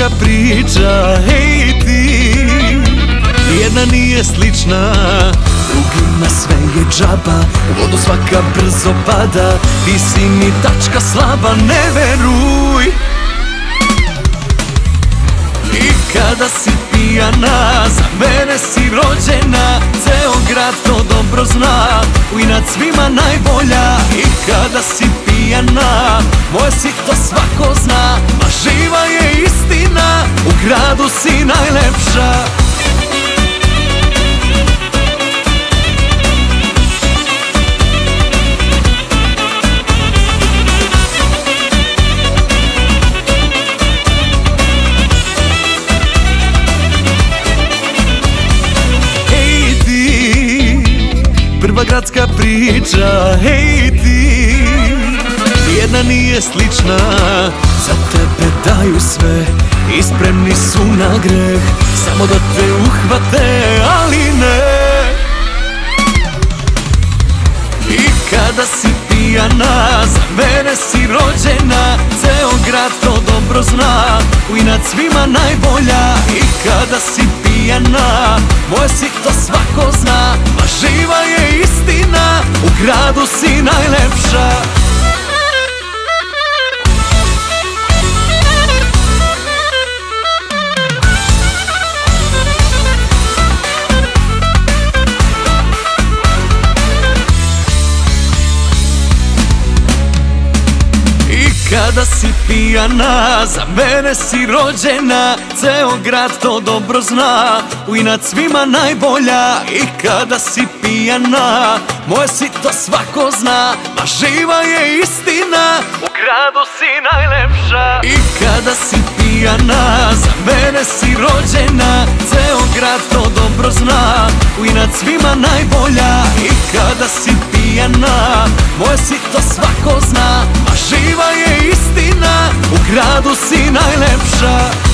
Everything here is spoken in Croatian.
gradska priča, hej ti. Jedna nije slična, drugima sve je džaba. U vodu svaka brzo pada, ti si mi tačka slaba, ne veruj. I kada si pijana, za mene si rođena. Ceo grad to dobro zna, u inat svima najbolja. I kada si pijana, moje si to svako zna. Ma živa je istina, u gradu si najlepša. Prva gradska priča, hej ti. Jedna nije slična, za tebe daju sve i spremni su na greh, samo da te uhvate, ali ne. I kada si pijana, za mene si rođena. Ceo grad to dobro zna, u inat svima najbolja. I kada si pijana, moje si to svako zna. Ma živa je istina, u gradu si najlepša. Kada si pijana, za mene si rođena. Ceo grad to dobro zna, u inat svima najbolja. I kada si pijana, moje si to svako zna. Ma živa je istina, u gradu si najlepša. I kada si pijana, za mene si rođena. Ceo grad to dobro zna, u inat svima najbolja. I kada si pijana, moje si to svako zna. Ma živa je istina, u gradu si najlepša.